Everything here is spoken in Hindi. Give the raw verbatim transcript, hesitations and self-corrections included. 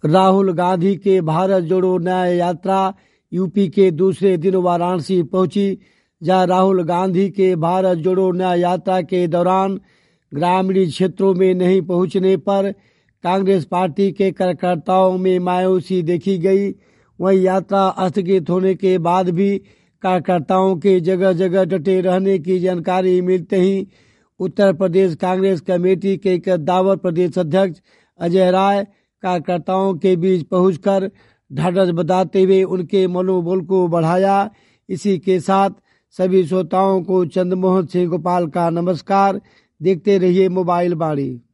राहुल गांधी के भारत जोड़ो न्याय यात्रा यूपी के दूसरे दिन वाराणसी पहुंची, जहां राहुल गांधी के भारत जोड़ो न्याय यात्रा के दौरान ग्रामीण क्षेत्रों में नहीं पहुंचने पर कांग्रेस पार्टी के कार्यकर्ताओं में मायूसी देखी गई। वहीं यात्रा स्थगित होने के बाद भी कार्यकर्ताओं के जगह जगह डटे रहने की जानकारी मिलते ही उत्तर प्रदेश कांग्रेस कमेटी के कद्दावर प्रदेश अध्यक्ष अजय राय कार्यकर्ताओं के बीच पहुंचकर ढाढ़स बताते हुए उनके मनोबल को बढ़ाया। इसी के साथ सभी श्रोताओं को चंद्रमोहन सिंह गोपाल का नमस्कार। देखते रहिए मोबाइल बाड़ी।